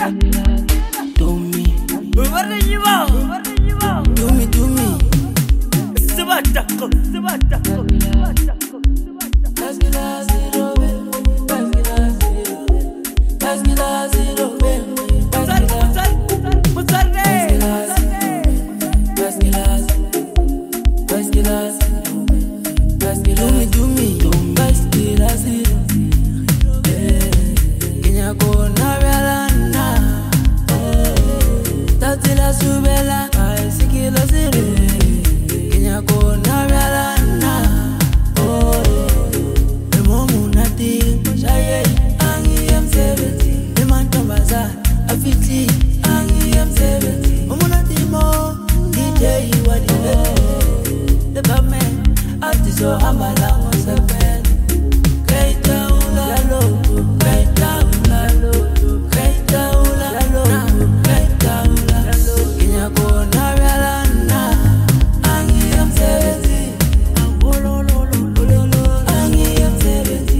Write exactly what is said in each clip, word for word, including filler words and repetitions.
Do me. What are you out? What are you out? Do me, do me. Sabatako, sabatako, sabatako. Pasquila zero, Pasquila zero, Pasquila zero, Pasquila, Pasquila, Pasquila, Pasquila, Pasquila. Do me, do me, do me. Pasquila zero. Kenya kona belana, tatila subela, Pasquila zero. Kenya kona belana, oh. Afiti, angi am seventy. Omuna timo, D J wadi le. The batman, artiso amala mo seven. Kaita ula lo, kaita ula lo, kaita ula lo, kaita ula lo. Kenya ko na belana, angi am seventy. Ambolo lo lo lo lo, angi am seventy.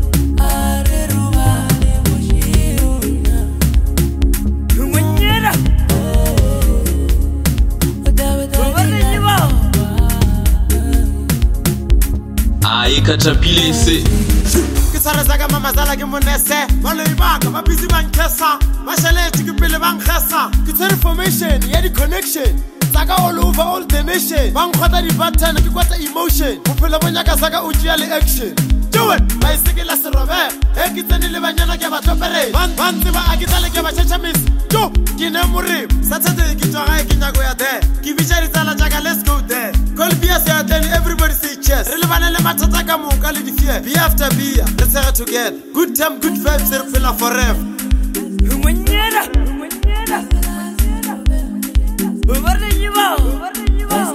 Katapile se Kisara zaga mama zala ke monese Molo ibaka ba busy ban kesa Mashale tikipele ban khesa Kitse information ya di connection Zaga all over all the nation Bang khota di pattern ke kwata emotion Bophelo bonya ka zaga ujiya le action Do it ba isekela se robe e kitseni le banyana ke ba topere ban ban ba akitale ke ba chacha miss Jo kine muri Saturday ke twa ke nyako ya there Ki bichari tsala jaga let's go there Call beer say then everybody say cheers Relevana le matata ka moka le di fear Be after beer let's have together Good time good vibes they feel forever Ngonyera ngonyera What are you out? What are you out?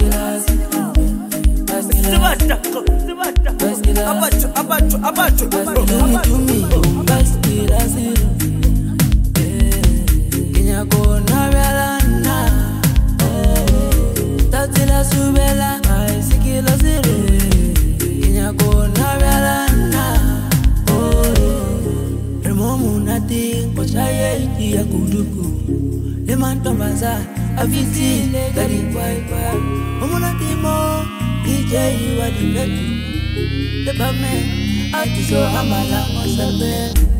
Sabatako sabatako Abacho abacho abacho Do me do me Pasquila zero Kenya kona belana Tatila subela Pasquila zero Kenya kona belana Oh Remomu nati Kochaye iti ya kuduku Lemantombaza Afiti Gari kwai kwai Omuna timo D J wadi letu The batman Artiso amala mo serbe